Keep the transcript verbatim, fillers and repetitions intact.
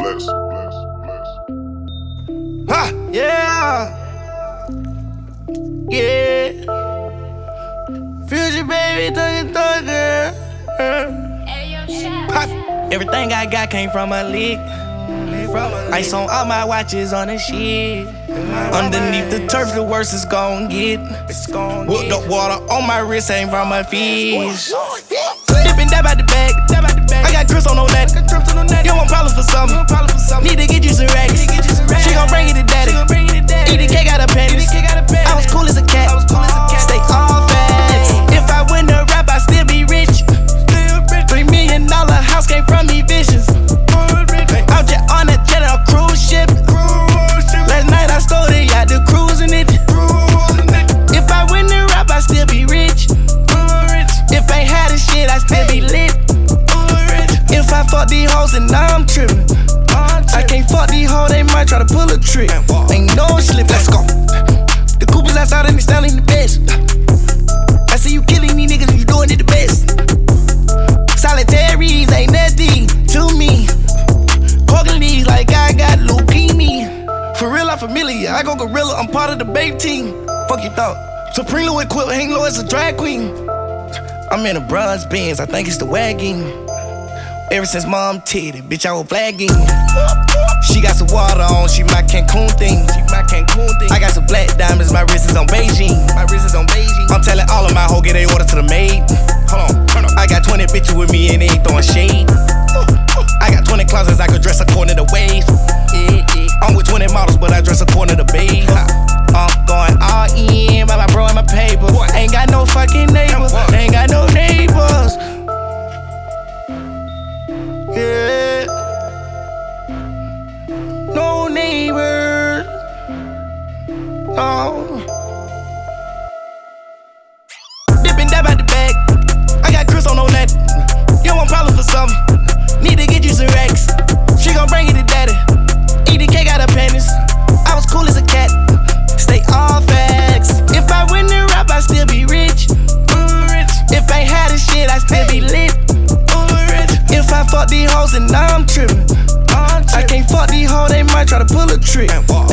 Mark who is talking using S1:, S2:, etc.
S1: bless, bless, bless.
S2: Ha! Yeah! Yeah! Future baby, thug thug girl. Pop. Everything I got came from a lick. Ice on all my watches on the shit. Underneath the turf, the worst is gon' get. Whooped up water on my wrist, ain't from a fish. Dippin' dab out the bag. I got Chris on no net. You want problems for something? Need to get you some racks. She gon' bring it to daddy. Eat the cake out of panties. I was cool as a cat. Stay all facts. If I win the rap, I still be rich. Three million dollar house came from me visions. I'm just on a jet on a cruise ship. Last night I stole it, got the cruising it. If I win the rap, I still be rich. If I ain't had the shit, I still be lit. If I fuck these hoes, then now I'm trippin'. I can't fuck these hoes, they might try to pull a trick. Ain't no slip, let's go. The Coopers outside and they styling the best. I see you killing these niggas, you doing it the best. Solitaries ain't nothing to me. Corking these like I got leukemia. For real, I'm familiar. I go gorilla, I'm part of the babe team. Fuck you thought. Supreme Louis Quilt, hang low as a drag queen. I'm in a bronze Benz, I think it's the wagon. Ever since mom titty, bitch, I was flagging. She got some water on, she my Cancun thing. She my Cancun thing. I got some black diamonds, my wrist is on Beijing. My wrist is on Beijing. I'm telling all of my hoes, get they order to the maid. Hold on, turn up. I got twenty bitches with me and they ain't throwing shade. I got twenty closets, I could dress according to the wave. Yeah, yeah. I'm with twenty models, but I dress according to the babe. I'm going all in by my bro and my paper. Ain't got no fucking neighbors, ain't got no neighbors. Yeah, no neighbors. Oh, dippin' dab out the bag. I got Chris on no net. You want problems for something? Need to get you some racks. She gon' bring it to daddy. Eat the cake out of panties. I was cool as a cat. Stay all facts. If I win the rap, I still be rich. If I ain't had the shit, I still be lit. If I fuck these hoes, then now I'm trippin'. I can't fuck these hoes, they might try to pull a trick.